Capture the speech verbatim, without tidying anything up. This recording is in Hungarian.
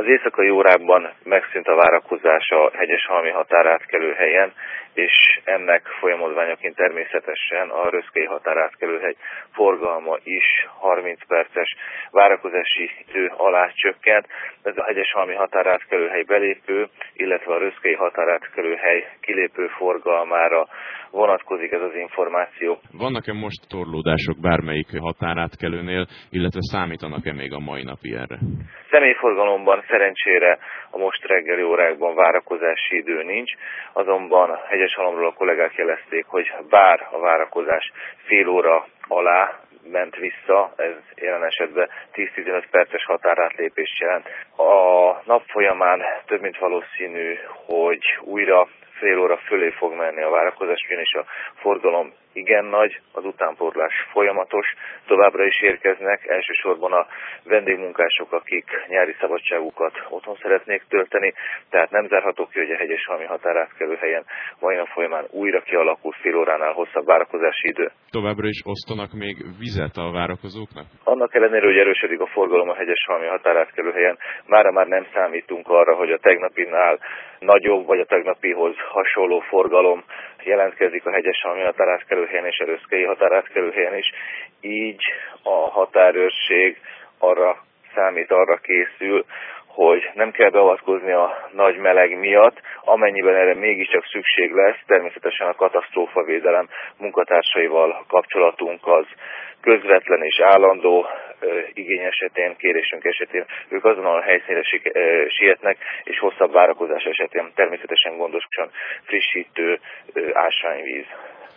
éjszakai órákban megszűnt a várakozás a Hegyeshalmi határátkelőhelyen, és ennek folyamodványaként természetesen a Röszkei határátkelőhely forgalma is harminc perces várakozási idő alá csökkent. Ez a Hegyeshalmi határátkelőhely belépő, illetve a Röszkei határátkelőhely kilépő forgalmára vonatkozik ez az információ. Vannak-e most torlódások bármelyik határátkelőnél, illetve számítanak-e még a mai napi erre? Személyforgalomban szerencsére a most reggeli órákban várakozási idő nincs, azonban a Hegyeshalomról a kollégák jelezték, hogy bár a várakozás fél óra alá ment vissza, ez jelen esetben tíz-tizenöt perces határátlépést jelent. A nap folyamán több mint valószínű, hogy újra fél óra fölé fog menni a várakozás, ugyanis a forgalom igen nagy, az utánpótlás folyamatos, továbbra is érkeznek, elsősorban a vendégmunkások, akik nyári szabadságukat otthon szeretnék tölteni, tehát nem zárható ki, hogy a Hegyeshalmi határátkelőhelyen mai nap folyamán újra kialakul fél óránál hosszabb várakozási idő. Továbbra is osztanak még vizet a várakozóknak? Annak ellenére, hogy erősödik a forgalom a Hegyeshalmi határátkelőhelyen, mára már nem számítunk arra, hogy a tegnapinál nagyobb vagy a tegnapihoz hasonló forgalom jelentkezik a Hegyeshalmi határátkelőhelyen és a Röszkei határátkelőhelyen is. Így a határőrség arra számít, arra készül, hogy nem kell beavatkozni a nagy meleg miatt, amennyiben erre mégiscsak szükség lesz, természetesen a katasztrófavédelem munkatársaival kapcsolatunk az közvetlen és állandó igény esetén, kérésünk esetén, ők azonnal a helyszínre sietnek, és hosszabb várakozás esetén természetesen gondosan frissítő ásványvíz